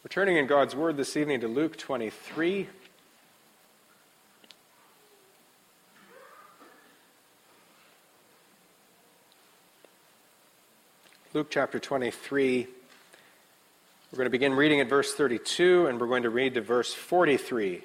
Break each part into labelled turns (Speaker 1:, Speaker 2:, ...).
Speaker 1: We're turning in God's Word this evening to Luke 23. Luke chapter 23. We're going to begin reading at verse 32, and we're going to read to verse 43.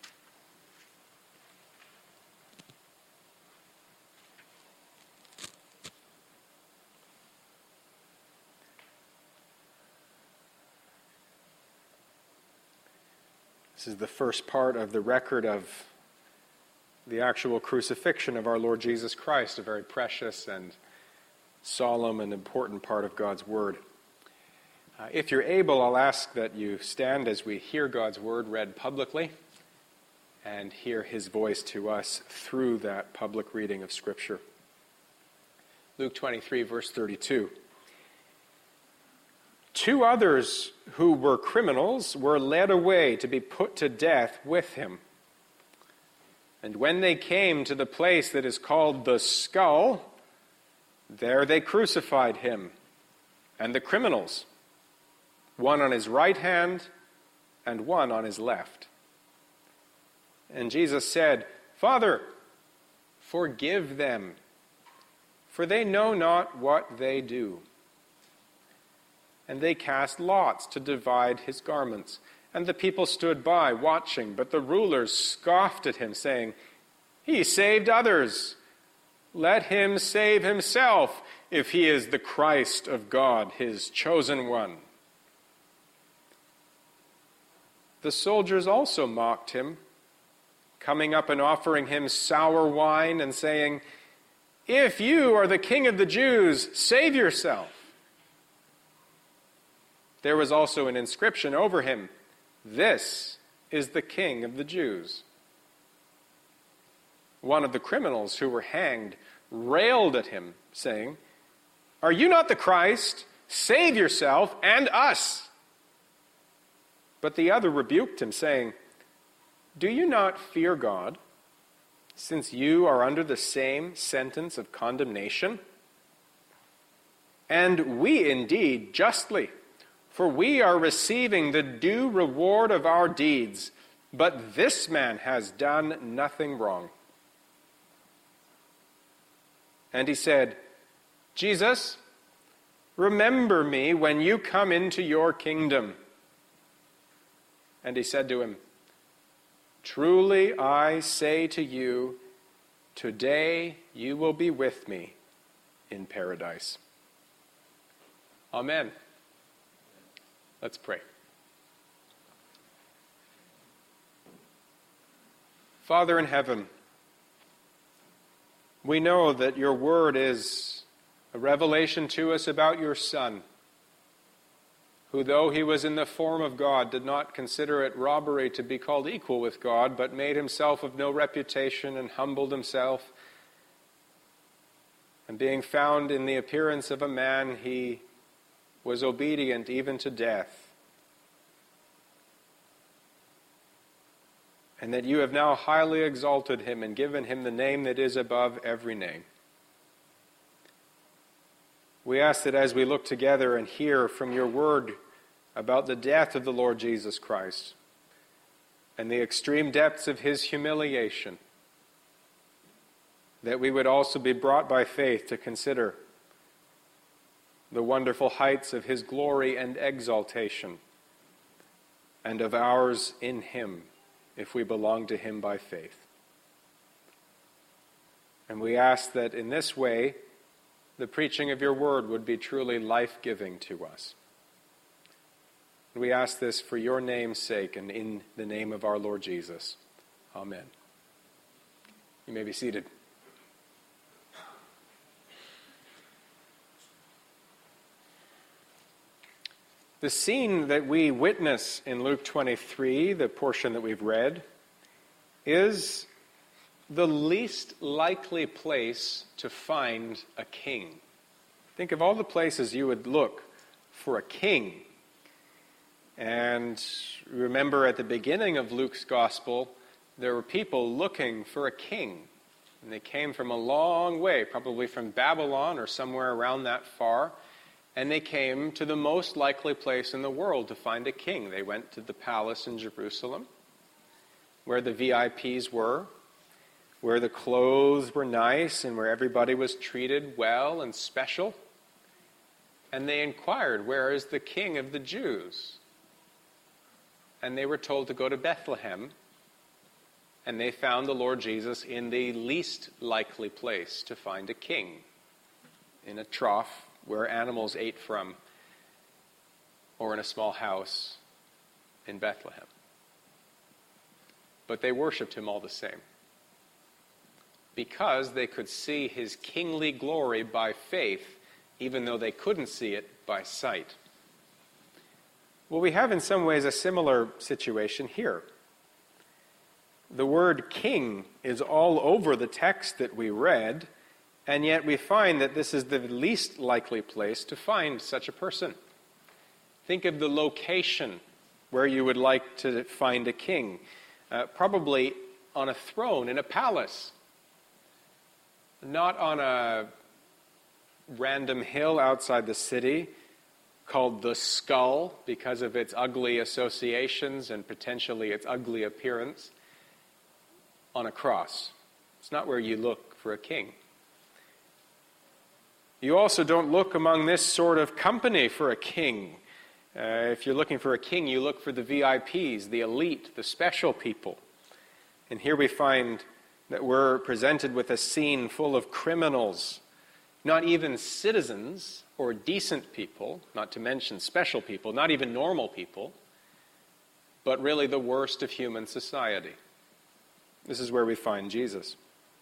Speaker 1: This is the first part of the record of the actual crucifixion of our Lord Jesus Christ, a very precious and solemn and important part of God's Word. If you're able, I'll ask that you stand as we hear God's Word read publicly and hear His voice to us through that public reading of Scripture. Luke 23, verse 32. Two others who were criminals were led away to be put to death with him. And when they came to the place that is called the Skull, there they crucified him and the criminals, one on his right hand and one on his left. And Jesus said, "Father, forgive them, for they know not what they do." And they cast lots to divide his garments. And the people stood by, watching. But the rulers scoffed at him, saying, "He saved others. Let him save himself, if he is the Christ of God, his chosen one." The soldiers also mocked him, coming up and offering him sour wine and saying, "If you are the king of the Jews, save yourself." There was also an inscription over him, "This is the King of the Jews." One of the criminals who were hanged railed at him, saying, "Are you not the Christ? Save yourself and us." But the other rebuked him, saying, "Do you not fear God, since you are under the same sentence of condemnation? And we indeed justly, for we are receiving the due reward of our deeds, but this man has done nothing wrong." And he said, "Jesus, remember me when you come into your kingdom." And he said to him, "Truly I say to you, today you will be with me in paradise." Amen. Let's pray. Father in heaven, we know that your word is a revelation to us about your Son, who, though he was in the form of God, did not consider it robbery to be called equal with God, but made himself of no reputation and humbled himself. And being found in the appearance of a man, he was obedient even to death. And that you have now highly exalted him and given him the name that is above every name. We ask that as we look together and hear from your word about the death of the Lord Jesus Christ and the extreme depths of his humiliation, that we would also be brought by faith to consider the wonderful heights of his glory and exaltation, and of ours in him, if we belong to him by faith. And we ask that in this way, the preaching of your word would be truly life-giving to us. And we ask this for your name's sake and in the name of our Lord Jesus. Amen. You may be seated. The scene that we witness in Luke 23, the portion that we've read, is the least likely place to find a king. Think of all the places you would look for a king. And remember at the beginning of Luke's gospel, there were people looking for a king. And they came from a long way, probably from Babylon or somewhere around that far. And they came to the most likely place in the world to find a king. They went to the palace in Jerusalem, where the VIPs were, where the clothes were nice and where everybody was treated well and special. And they inquired, "Where is the king of the Jews?" And they were told to go to Bethlehem. And they found the Lord Jesus in the least likely place to find a king, in a trough where animals ate from, or in a small house in Bethlehem. But they worshipped him all the same, because they could see his kingly glory by faith, even though they couldn't see it by sight. Well, we have in some ways a similar situation here. The word king is all over the text that we read, and yet we find that this is the least likely place to find such a person. Think of the location where you would like to find a king. Probably on a throne in a palace, not on a random hill outside the city called the Skull because of its ugly associations and potentially its ugly appearance, on a cross. It's not where you look for a king. You also don't look among this sort of company for a king. If you're looking for a king, you look for the VIPs, the elite, the special people. And here we find that we're presented with a scene full of criminals, not even citizens or decent people, not to mention special people, not even normal people, but really the worst of human society. This is where we find Jesus.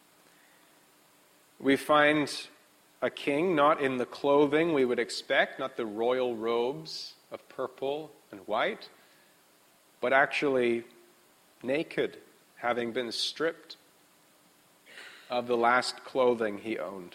Speaker 1: We find a king not in the clothing we would expect, not the royal robes of purple and white, but actually naked, having been stripped of the last clothing he owned.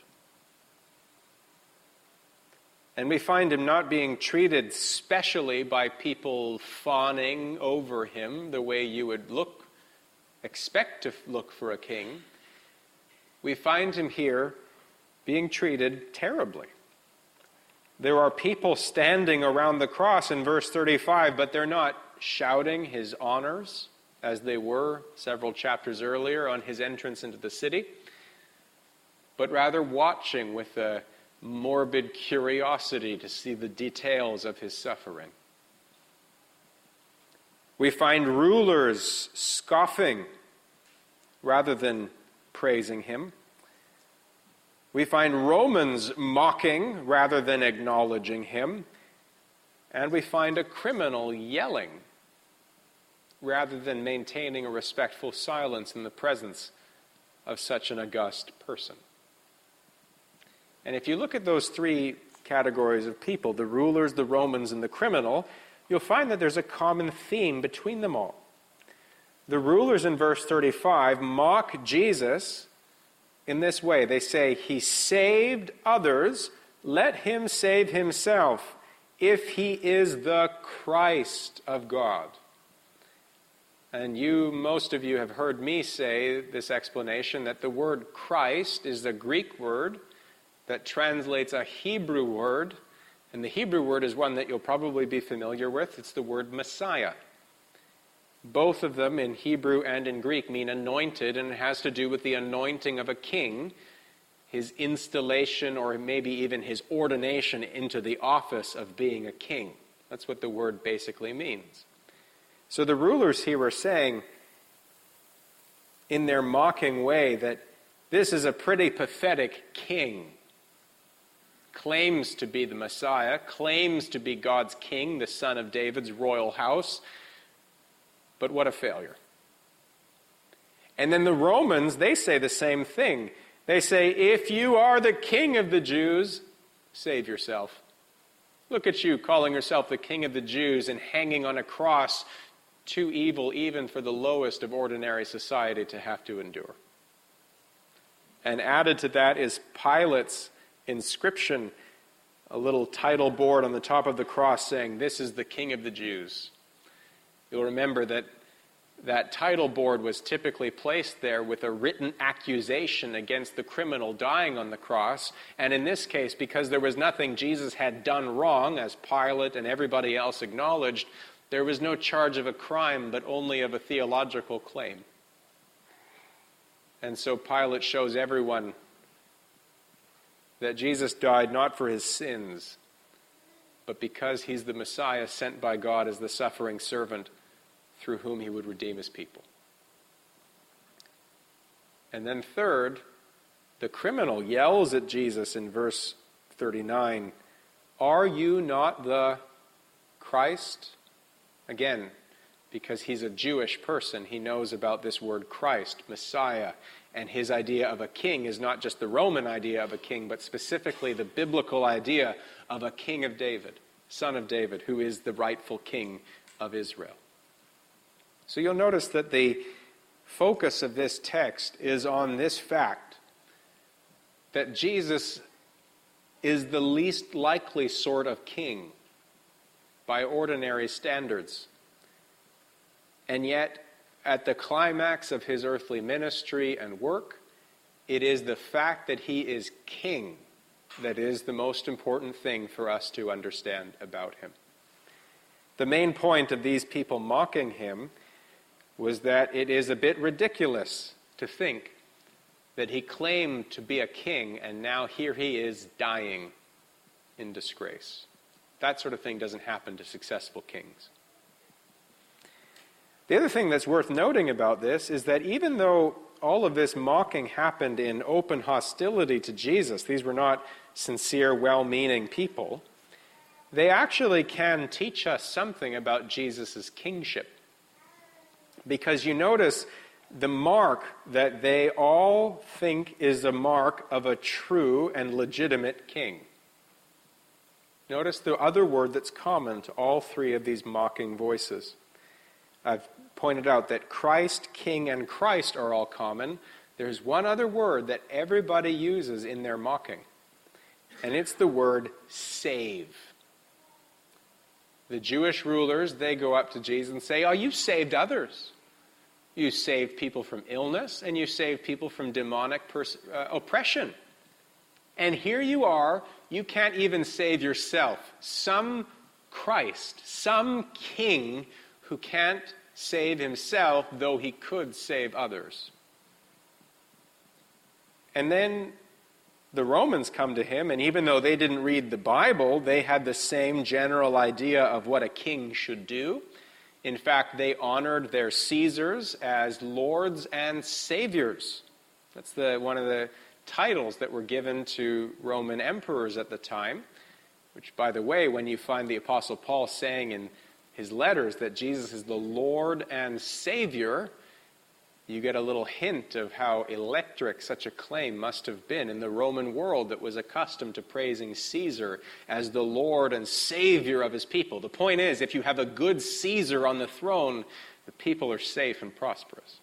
Speaker 1: And we find him not being treated specially by people fawning over him the way you would expect to look for a king. We find him here being treated terribly. There are people standing around the cross in verse 35, but they're not shouting his honors as they were several chapters earlier on his entrance into the city, but rather watching with a morbid curiosity to see the details of his suffering. We find rulers scoffing rather than praising him. We find Romans mocking rather than acknowledging him. And we find a criminal yelling rather than maintaining a respectful silence in the presence of such an august person. And if you look at those three categories of people, the rulers, the Romans, and the criminal, you'll find that there's a common theme between them all. The rulers in verse 35 mock Jesus in this way. They say, "He saved others, let him save himself, if he is the Christ of God." And most of you have heard me say this explanation, that the word Christ is a Greek word that translates a Hebrew word, and the Hebrew word is one that you'll probably be familiar with. It's the word Messiah. Both of them in Hebrew and in Greek mean anointed, and it has to do with the anointing of a king, his installation or maybe even his ordination into the office of being a king. That's what the word basically means. So the rulers here were saying in their mocking way that this is a pretty pathetic king. Claims to be the Messiah, claims to be God's king, the son of David's royal house, but what a failure. And then the Romans, they say the same thing. They say, "If you are the king of the Jews, save yourself. Look at you calling yourself the king of the Jews and hanging on a cross, too evil even for the lowest of ordinary society to have to endure." And added to that is Pilate's inscription, a little title board on the top of the cross saying, "This is the King of the Jews." You'll remember that that title board was typically placed there with a written accusation against the criminal dying on the cross. And in this case, because there was nothing Jesus had done wrong, as Pilate and everybody else acknowledged, there was no charge of a crime, but only of a theological claim. And so Pilate shows everyone that Jesus died not for his sins, but because he's the Messiah sent by God as the suffering servant through whom he would redeem his people. And then third, the criminal yells at Jesus in verse 39, "Are you not the Christ?" Again, because he's a Jewish person, he knows about this word Christ, Messiah, and his idea of a king is not just the Roman idea of a king, but specifically the biblical idea of a king of David, son of David, who is the rightful king of Israel. So you'll notice that the focus of this text is on this fact, that Jesus is the least likely sort of king by ordinary standards. And yet, at the climax of his earthly ministry and work, it is the fact that he is king that is the most important thing for us to understand about him. The main point of these people mocking him was that it is a bit ridiculous to think that he claimed to be a king and now here he is dying in disgrace. That sort of thing doesn't happen to successful kings. The other thing that's worth noting about this is that even though all of this mocking happened in open hostility to Jesus, these were not sincere, well-meaning people, they actually can teach us something about Jesus' kingship. Because you notice the mark that they all think is a mark of a true and legitimate king. Notice the other word that's common to all three of these mocking voices. I've pointed out that Christ, King, and Christ are all common. There's one other word that everybody uses in their mocking, and it's the word save. The Jewish rulers, they go up to Jesus and say, "Oh, you saved others. You saved people from illness, and you saved people from demonic oppression. And here you are, you can't even save yourself. Some Christ, some king who can't save himself, though he could save others." And then the Romans come to him, and even though they didn't read the Bible, they had the same general idea of what a king should do. In fact, they honored their Caesars as lords and saviors. That's one of the titles that were given to Roman emperors at the time, which, by the way, when you find the Apostle Paul saying in his letters that Jesus is the Lord and Savior, you get a little hint of how electric such a claim must have been in the Roman world that was accustomed to praising Caesar as the Lord and Savior of his people. The point is, if you have a good Caesar on the throne, the people are safe and prosperous.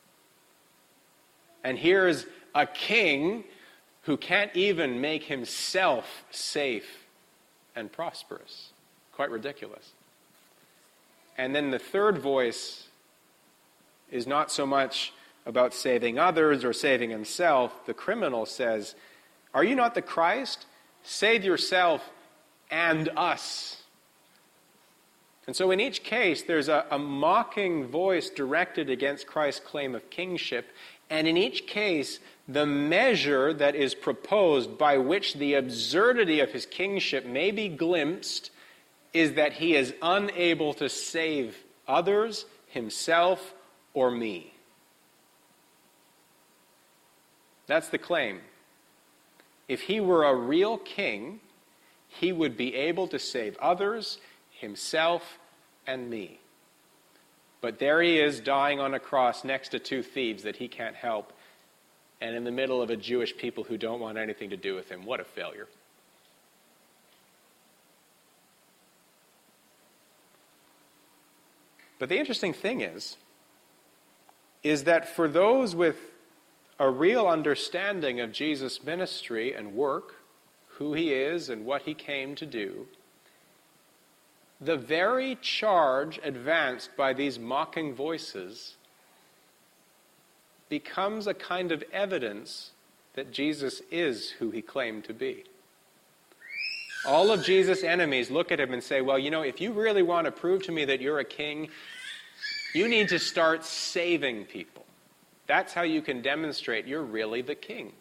Speaker 1: And here's a king who can't even make himself safe and prosperous. Quite ridiculous. And then the third voice is not so much about saving others or saving himself. The criminal says, "Are you not the Christ? Save yourself and us." And so in each case, there's a mocking voice directed against Christ's claim of kingship. And in each case, the measure that is proposed by which the absurdity of his kingship may be glimpsed is that he is unable to save others, himself, or me. That's the claim. If he were a real king, he would be able to save others, himself, and me. But there he is dying on a cross next to two thieves that he can't help, and in the middle of a Jewish people who don't want anything to do with him. What a failure. But the interesting thing is that for those with a real understanding of Jesus' ministry and work, who he is and what he came to do, the very charge advanced by these mocking voices becomes a kind of evidence that Jesus is who he claimed to be. All of Jesus' enemies look at him and say, well, if you really want to prove to me that you're a king, you need to start saving people. That's how you can demonstrate you're really the king.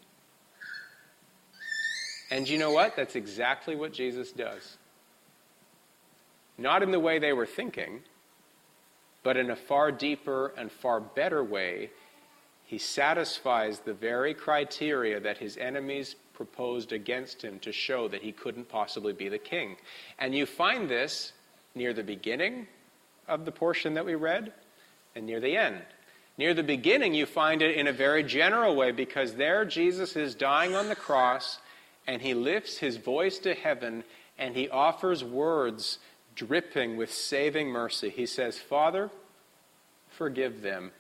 Speaker 1: And you know what? That's exactly what Jesus does. Not in the way they were thinking, but in a far deeper and far better way. He satisfies the very criteria that his enemies proposed against him to show that he couldn't possibly be the king. And you find this near the beginning of the portion that we read and near the end. Near the beginning, you find it in a very general way, because there Jesus is dying on the cross, and he lifts his voice to heaven, and he offers words dripping with saving mercy. He says, Father, forgive them.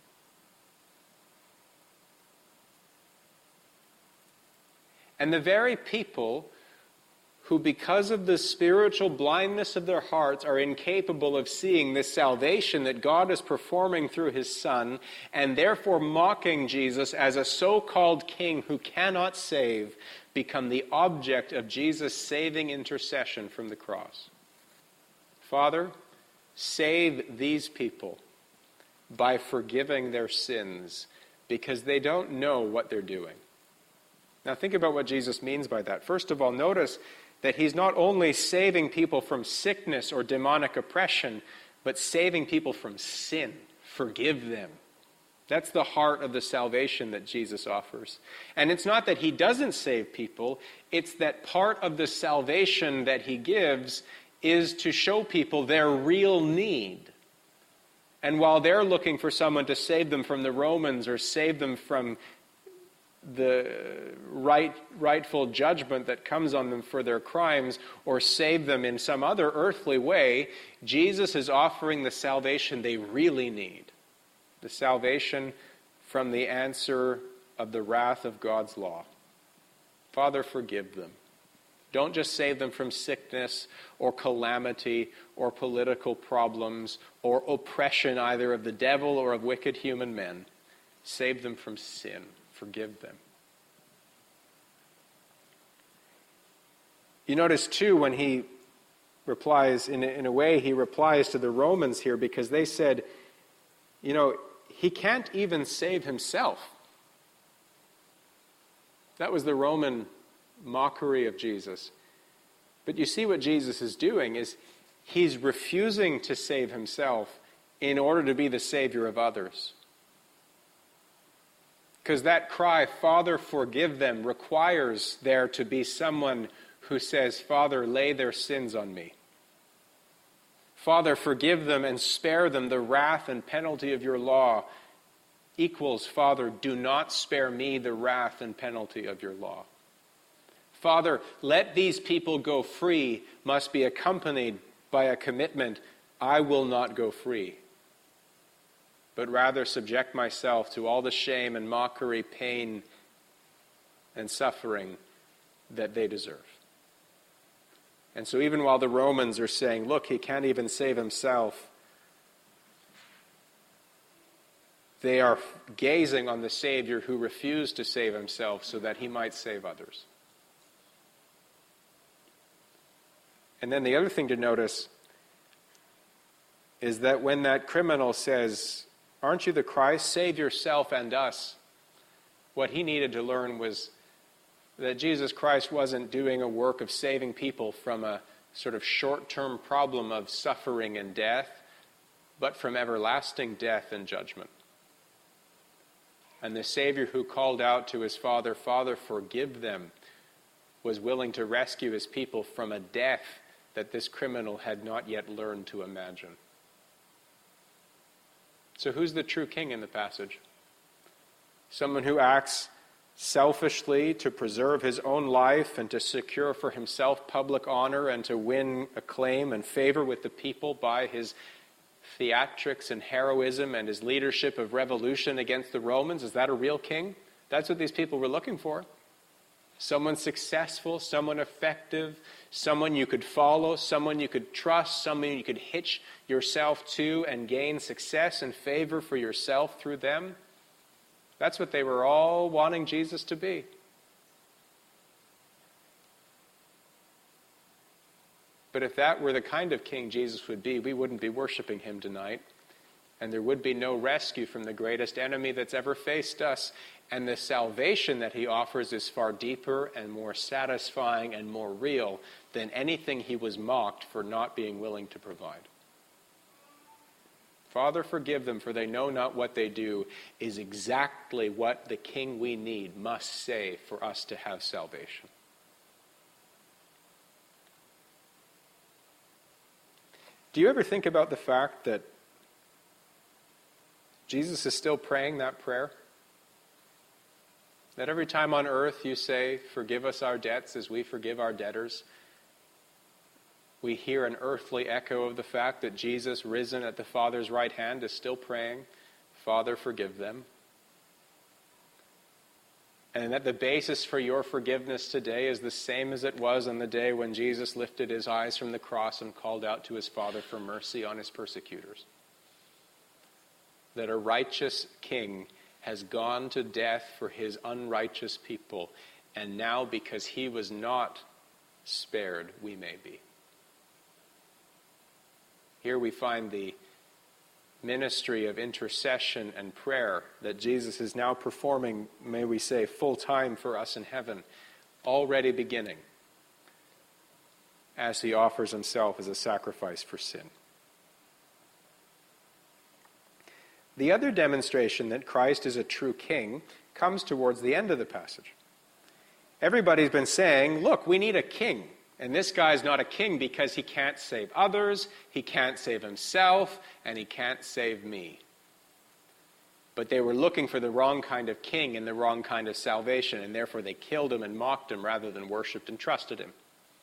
Speaker 1: And the very people who, because of the spiritual blindness of their hearts, are incapable of seeing this salvation that God is performing through his Son, and therefore mocking Jesus as a so-called king who cannot save, become the object of Jesus' saving intercession from the cross. Father, save these people by forgiving their sins, because they don't know what they're doing. Now think about what Jesus means by that. First of all, notice that he's not only saving people from sickness or demonic oppression, but saving people from sin. Forgive them. That's the heart of the salvation that Jesus offers. And it's not that he doesn't save people, it's that part of the salvation that he gives is to show people their real need. And while they're looking for someone to save them from the Romans or save them from the rightful judgment that comes on them for their crimes, or save them in some other earthly way, Jesus is offering the salvation they really need. The salvation from the answer of the wrath of God's law. Father, forgive them. Don't just save them from sickness or calamity or political problems or oppression either of the devil or of wicked human men. Save them from sin. Forgive them. You notice too when he replies, in a way he replies to the Romans here, because they said, he can't even save himself. That was the Roman mockery of Jesus. But you see what Jesus is doing is he's refusing to save himself in order to be the savior of others. Because that cry, Father, forgive them, requires there to be someone who says, Father, lay their sins on me. Father, forgive them and spare them the wrath and penalty of your law equals, Father, do not spare me the wrath and penalty of your law. Father, let these people go free must be accompanied by a commitment, I will not go free, but rather subject myself to all the shame and mockery, pain and suffering that they deserve. And so even while the Romans are saying, look, he can't even save himself, they are gazing on the Savior who refused to save himself so that he might save others. And then the other thing to notice is that when that criminal says, aren't you the Christ? Save yourself and us. What he needed to learn was that Jesus Christ wasn't doing a work of saving people from a sort of short-term problem of suffering and death, but from everlasting death and judgment. And the Savior who called out to his Father, Father, forgive them, was willing to rescue his people from a death that this criminal had not yet learned to imagine. So who's the true king in the passage? Someone who acts selfishly to preserve his own life and to secure for himself public honor and to win acclaim and favor with the people by his theatrics and heroism and his leadership of revolution against the Romans? Is that a real king? That's what these people were looking for. Someone successful, someone effective, someone you could follow, someone you could trust, someone you could hitch yourself to and gain success and favor for yourself through them. That's what they were all wanting Jesus to be. But if that were the kind of king Jesus would be, we wouldn't be worshiping him tonight. And there would be no rescue from the greatest enemy that's ever faced us. And the salvation that he offers is far deeper and more satisfying and more real than anything he was mocked for not being willing to provide. Father, forgive them, for they know not what they do, is exactly what the king we need must say for us to have salvation. Do you ever think about the fact that Jesus is still praying that prayer? That every time on earth you say, forgive us our debts as we forgive our debtors, we hear an earthly echo of the fact that Jesus, risen at the Father's right hand, is still praying, Father, forgive them. And that the basis for your forgiveness today is the same as it was on the day when Jesus lifted his eyes from the cross and called out to his Father for mercy on his persecutors. That a righteous king has gone to death for his unrighteous people, and now because he was not spared, we may be. Here we find the ministry of intercession and prayer that Jesus is now performing, may we say, full time for us in heaven, already beginning as he offers himself as a sacrifice for sin. The other demonstration that Christ is a true king comes towards the end of the passage. Everybody's been saying, look, we need a king. And this guy's not a king because he can't save others, he can't save himself, and he can't save me. But they were looking for the wrong kind of king and the wrong kind of salvation, and therefore they killed him and mocked him rather than worshipped and trusted him.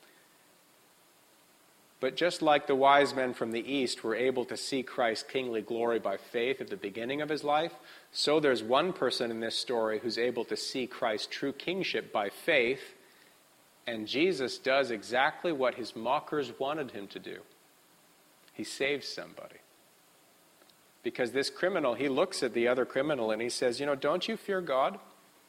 Speaker 1: But just like the wise men from the east were able to see Christ's kingly glory by faith at the beginning of his life, so there's one person in this story who's able to see Christ's true kingship by faith. And Jesus does exactly what his mockers wanted him to do. He saves somebody. Because this criminal, he looks at the other criminal and he says, don't you fear God?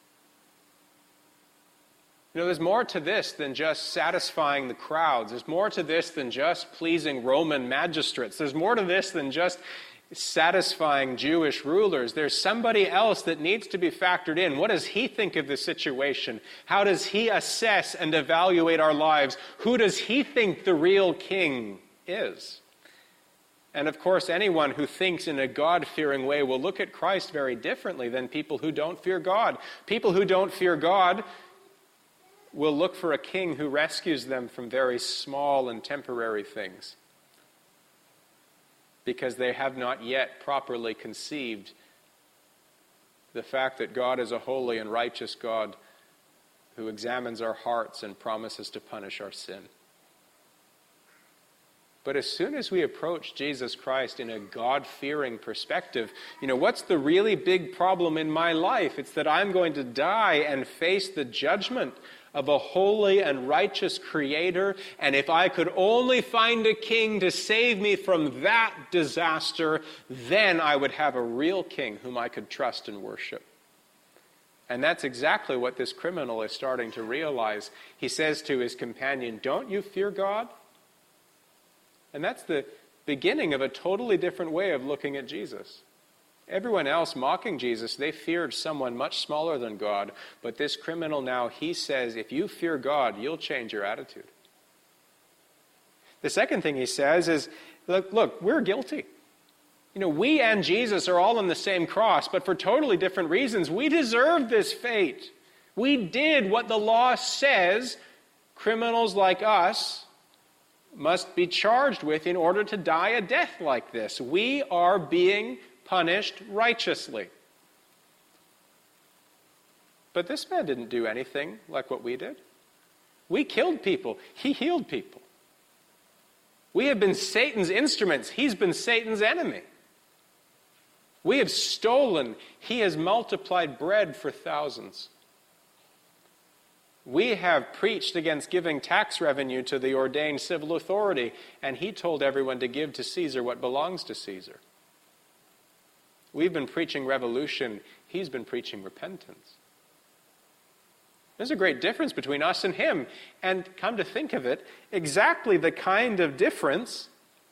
Speaker 1: There's more to this than just satisfying the crowds. There's more to this than just pleasing Roman magistrates. There's more to this than just satisfying Jewish rulers. There's somebody else that needs to be factored in. What does he think of the situation? How does he assess and evaluate our lives? Who does he think the real king is? And of course, anyone who thinks in a God-fearing way will look at Christ very differently than people who don't fear God. People who don't fear God will look for a king who rescues them from very small and temporary things, because they have not yet properly conceived the fact that God is a holy and righteous God who examines our hearts and promises to punish our sin. But as soon as we approach Jesus Christ in a God-fearing perspective, what's the really big problem in my life? It's that I'm going to die and face the judgment of a holy and righteous Creator, and if I could only find a king to save me from that disaster, then I would have a real king whom I could trust and worship. And that's exactly what this criminal is starting to realize. He says to his companion, don't you fear God? And that's the beginning of a totally different way of looking at Jesus. Everyone else mocking Jesus, they feared someone much smaller than God. But this criminal now, he says, if you fear God, you'll change your attitude. The second thing he says is, look, we're guilty. We and Jesus are all on the same cross, but for totally different reasons. We deserve this fate. We did what the law says criminals like us must be charged with in order to die a death like this. We are being punished righteously. But this man didn't do anything like what we did. We killed people. He healed people. We have been Satan's instruments. He's been Satan's enemy. We have stolen. He has multiplied bread for thousands. We have preached against giving tax revenue to the ordained civil authority, and he told everyone to give to Caesar what belongs to Caesar. We've been preaching revolution. He's been preaching repentance. There's a great difference between us and him. And come to think of it, exactly the kind of difference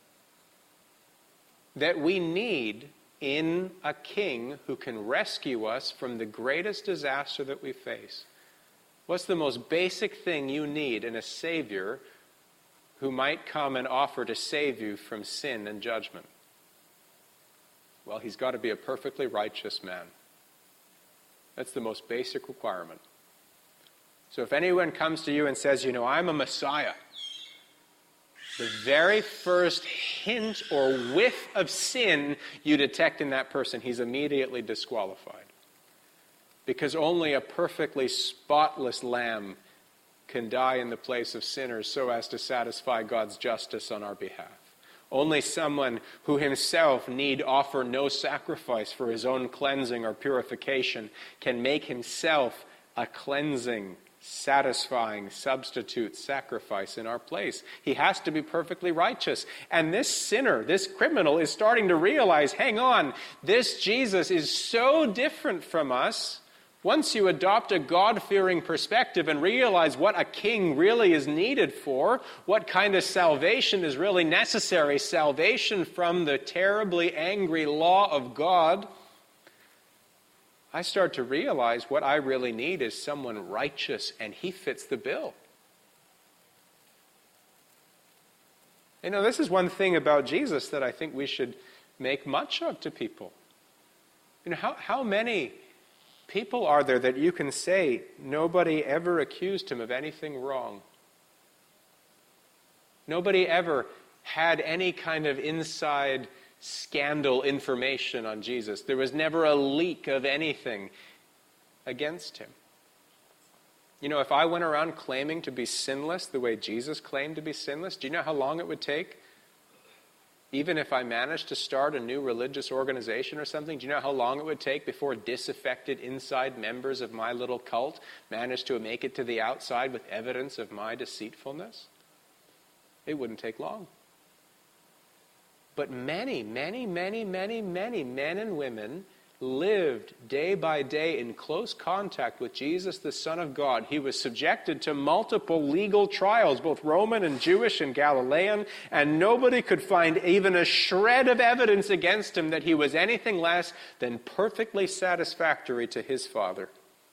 Speaker 1: that we need in a king who can rescue us from the greatest disaster that we face. What's the most basic thing you need in a Savior who might come and offer to save you from sin and judgment? Well, he's got to be a perfectly righteous man. That's the most basic requirement. So if anyone comes to you and says, I'm a Messiah, the very first hint or whiff of sin you detect in that person, he's immediately disqualified. Because only a perfectly spotless lamb can die in the place of sinners so as to satisfy God's justice on our behalf. Only someone who himself need offer no sacrifice for his own cleansing or purification can make himself a cleansing, satisfying substitute sacrifice in our place. He has to be perfectly righteous. And this sinner, this criminal, is starting to realize, hang on, this Jesus is so different from us. Once you adopt a God-fearing perspective and realize what a king really is needed for, what kind of salvation is really necessary, salvation from the terribly angry law of God, I start to realize what I really need is someone righteous, and he fits the bill. This is one thing about Jesus that I think we should make much of to people. How many people are there that you can say nobody ever accused him of anything wrong? Nobody ever had any kind of inside scandal information on Jesus. There was never a leak of anything against him. If I went around claiming to be sinless the way Jesus claimed to be sinless, do you know how long it would take? Even if I managed to start a new religious organization or something, do you know how long it would take before disaffected inside members of my little cult managed to make it to the outside with evidence of my deceitfulness? It wouldn't take long. But many, many, many, many, many men and women lived day by day in close contact with Jesus, the Son of God. He was subjected to multiple legal trials, both Roman and Jewish and Galilean, and nobody could find even a shred of evidence against him that he was anything less than perfectly satisfactory to his Father.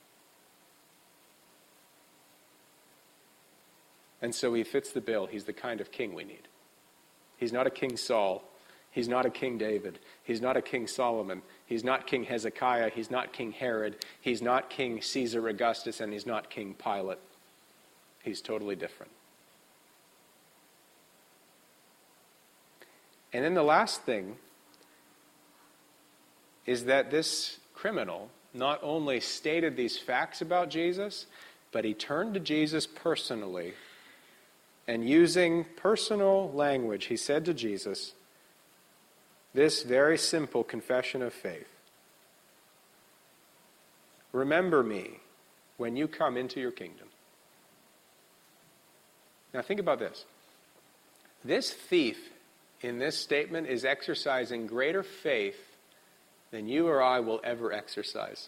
Speaker 1: And so he fits the bill. He's the kind of king we need. He's not a King Saul. He's not a King David. He's not a King Solomon. He's not King Hezekiah. He's not King Herod. He's not King Caesar Augustus, and he's not King Pilate. He's totally different. And then the last thing is that this criminal not only stated these facts about Jesus, but he turned to Jesus personally, and using personal language, he said to Jesus this very simple confession of faith. Remember me when you come into your kingdom. Now think about this. This thief in this statement is exercising greater faith than you or I will ever exercise.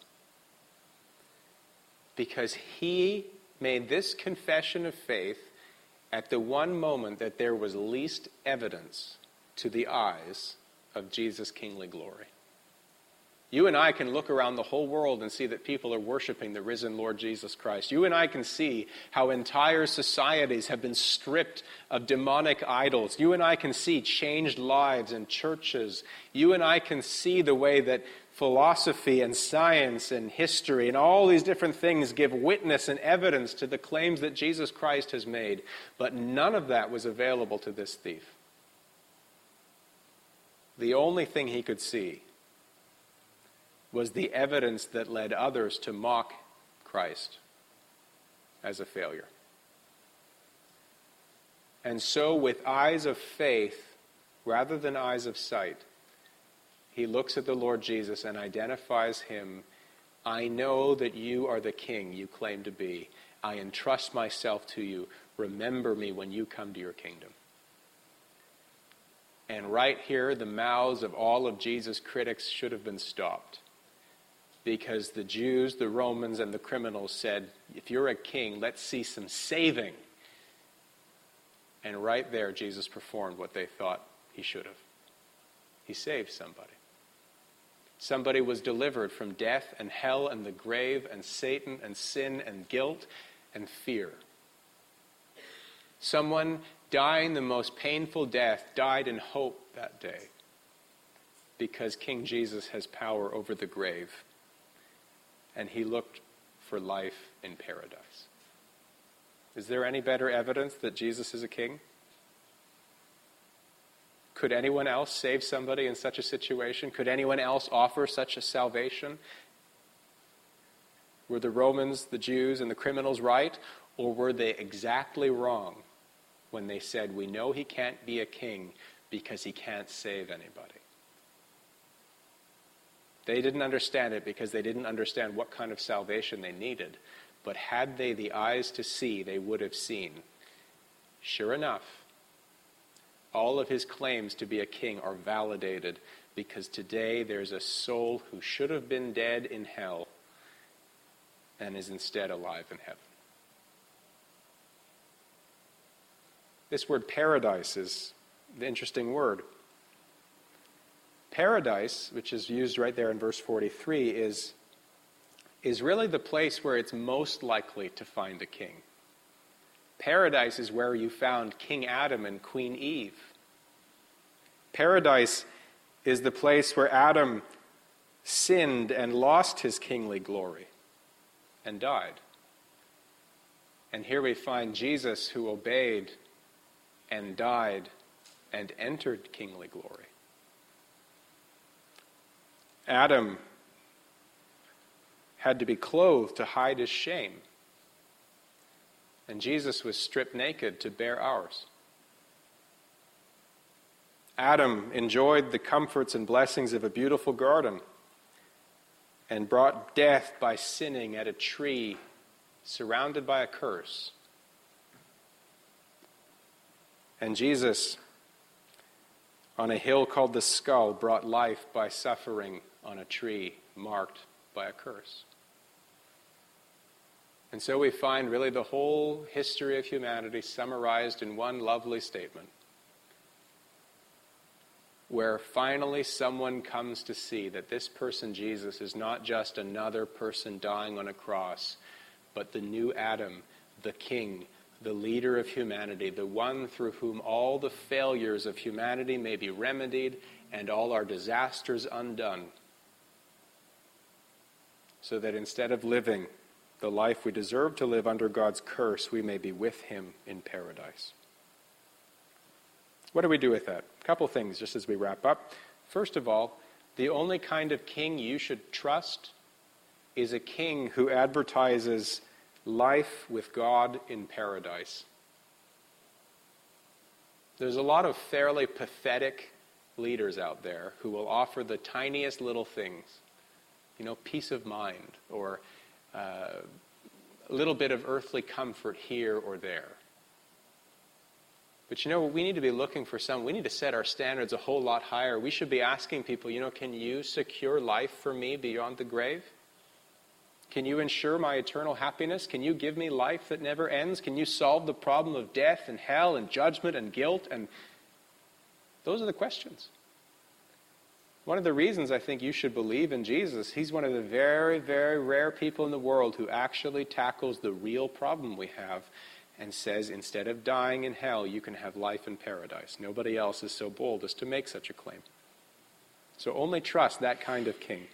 Speaker 1: Because he made this confession of faith at the one moment that there was least evidence to the eyes of Jesus' kingly glory. You and I can look around the whole world and see that people are worshiping the risen Lord Jesus Christ. You and I can see how entire societies have been stripped of demonic idols. You and I can see changed lives in churches. You and I can see the way that philosophy and science and history and all these different things give witness and evidence to the claims that Jesus Christ has made. But none of that was available to this thief. The only thing he could see was the evidence that led others to mock Christ as a failure. And so with eyes of faith, rather than eyes of sight, he looks at the Lord Jesus and identifies him. I know that you are the king you claim to be, I entrust myself to you. Remember me when you come to your kingdom. And right here, the mouths of all of Jesus' critics should have been stopped. Because the Jews, the Romans, and the criminals said, if you're a king, let's see some saving. And right there, Jesus performed what they thought he should have. He saved somebody. Somebody was delivered from death and hell and the grave and Satan and sin and guilt and fear. Someone dying the most painful death died in hope that day because King Jesus has power over the grave, and he looked for life in paradise. Is there any better evidence that Jesus is a king? Could anyone else save somebody in such a situation? Could anyone else offer such a salvation? Were the Romans, the Jews, and the criminals right? Or were they exactly wrong when they said, we know he can't be a king because he can't save anybody? They didn't understand it because they didn't understand what kind of salvation they needed. But had they the eyes to see, they would have seen. Sure enough, all of his claims to be a king are validated because today there's a soul who should have been dead in hell and is instead alive in heaven. This word paradise is the interesting word. Paradise, which is used right there in verse 43, is really the place where it's most likely to find a king. Paradise is where you found King Adam and Queen Eve. Paradise is the place where Adam sinned and lost his kingly glory and died. And here we find Jesus, who obeyed and died and entered kingly glory. Adam had to be clothed to hide his shame. And Jesus was stripped naked to bear ours. Adam enjoyed the comforts and blessings of a beautiful garden and brought death by sinning at a tree surrounded by a curse. And Jesus, on a hill called the Skull, brought life by suffering on a tree marked by a curse. And so we find really the whole history of humanity summarized in one lovely statement, where finally someone comes to see that this person, Jesus, is not just another person dying on a cross, but the new Adam, the King, the leader of humanity, the one through whom all the failures of humanity may be remedied and all our disasters undone, so that instead of living the life we deserve to live under God's curse, we may be with him in paradise. What do we do with that? A couple things just as we wrap up. First of all, the only kind of king you should trust is a king who advertises life with God in paradise. There's a lot of fairly pathetic leaders out there who will offer the tiniest little things, peace of mind, or a little bit of earthly comfort here or there. But we need to be looking for we need to set our standards a whole lot higher. We should be asking people, can you secure life for me beyond the grave? Can you ensure my eternal happiness? Can you give me life that never ends? Can you solve the problem of death and hell and judgment and guilt? And those are the questions. One of the reasons I think you should believe in Jesus, he's one of the very, very rare people in the world who actually tackles the real problem we have and says, instead of dying in hell, you can have life in paradise. Nobody else is so bold as to make such a claim. So only trust that kind of king.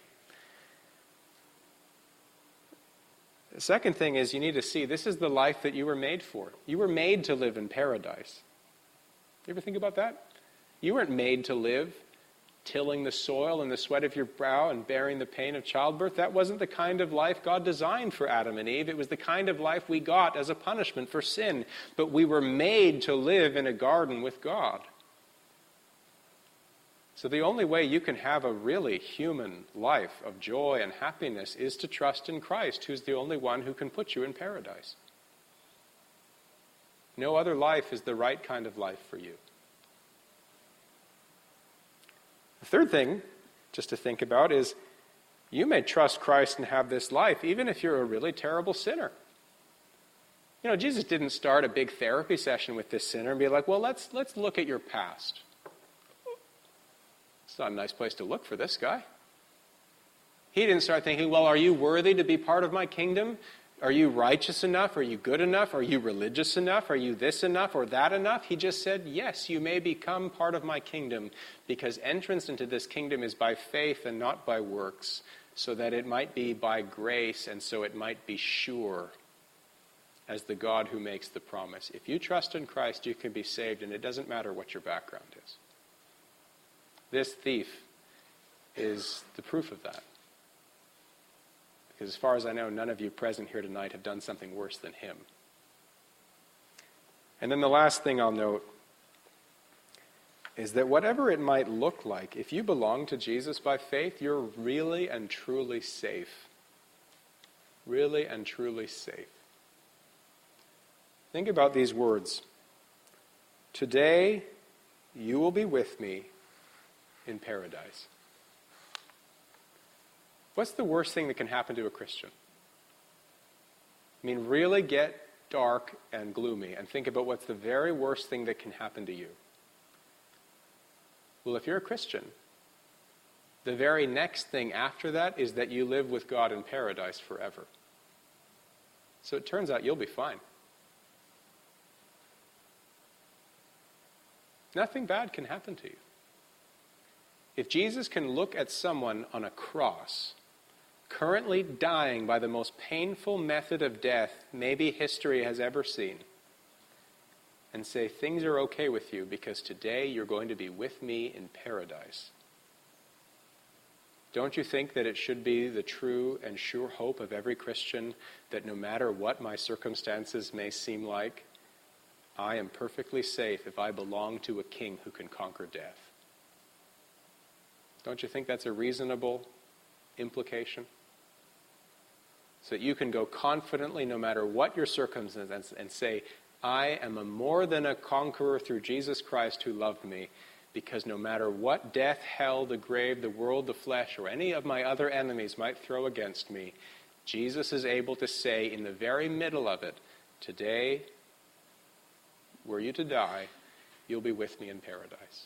Speaker 1: The second thing is you need to see this is the life that you were made for. You were made to live in paradise. You ever think about that? You weren't made to live tilling the soil in the sweat of your brow and bearing the pain of childbirth. That wasn't the kind of life God designed for Adam and Eve. It was the kind of life we got as a punishment for sin. But we were made to live in a garden with God. So the only way you can have a really human life of joy and happiness is to trust in Christ, who's the only one who can put you in paradise. No other life is the right kind of life for you. The third thing, just to think about, is you may trust Christ and have this life even if you're a really terrible sinner. You know, Jesus didn't start a big therapy session with this sinner and be like, well, let's look at your past. It's not a nice place to look for this guy. He didn't start thinking, well, are you worthy to be part of my kingdom? Are you righteous enough? Are you good enough? Are you religious enough? Are you this enough or that enough? He just said, yes, you may become part of my kingdom, because entrance into this kingdom is by faith and not by works, so that it might be by grace and so it might be sure, as the God who makes the promise. If you trust in Christ, you can be saved, and it doesn't matter what your background is. This thief is the proof of that. Because as far as I know, none of you present here tonight have done something worse than him. And then the last thing I'll note is that whatever it might look like, if you belong to Jesus by faith, you're really and truly safe. Really and truly safe. Think about these words. Today, you will be with me in paradise. What's the worst thing that can happen to a Christian? I mean, really get dark and gloomy and think about what's the very worst thing that can happen to you. Well, if you're a Christian, the very next thing after that is that you live with God in paradise forever. So it turns out you'll be fine. Nothing bad can happen to you. If Jesus can look at someone on a cross, currently dying by the most painful method of death maybe history has ever seen, and say, things are okay with you because today you're going to be with me in paradise, don't you think that it should be the true and sure hope of every Christian that no matter what my circumstances may seem like, I am perfectly safe if I belong to a king who can conquer death? Don't you think that's a reasonable implication? So that you can go confidently no matter what your circumstances and say, I am a more than a conqueror through Jesus Christ who loved me, because no matter what death, hell, the grave, the world, the flesh, or any of my other enemies might throw against me, Jesus is able to say in the very middle of it, today, were you to die, you'll be with me in paradise.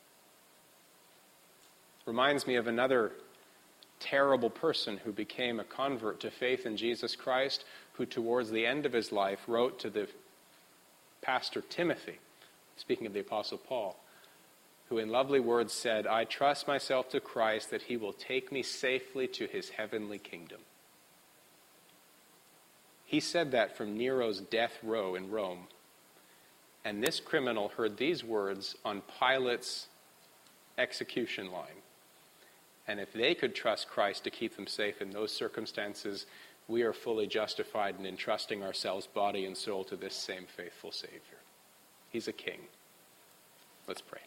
Speaker 1: Reminds me of another terrible person who became a convert to faith in Jesus Christ, who towards the end of his life wrote to the pastor Timothy, speaking of the Apostle Paul, who in lovely words said, I trust myself to Christ that he will take me safely to his heavenly kingdom. He said that from Nero's death row in Rome. And this criminal heard these words on Pilate's execution line. And if they could trust Christ to keep them safe in those circumstances, we are fully justified in entrusting ourselves, body and soul, to this same faithful Savior. He's a king. Let's pray.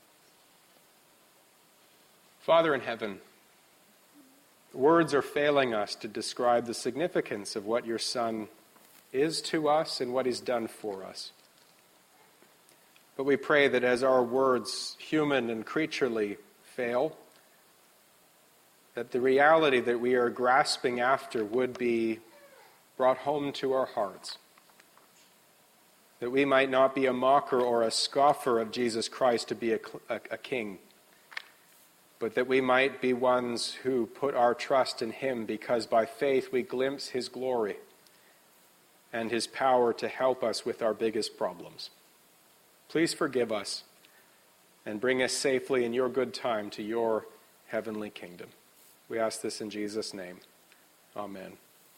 Speaker 1: Father in heaven, words are failing us to describe the significance of what your Son is to us and what he's done for us. But we pray that as our words, human and creaturely, fail, that the reality that we are grasping after would be brought home to our hearts. That we might not be a mocker or a scoffer of Jesus Christ to be a king, but that we might be ones who put our trust in him because by faith we glimpse his glory and his power to help us with our biggest problems. Please forgive us and bring us safely in your good time to your heavenly kingdom. We ask this in Jesus' name. Amen.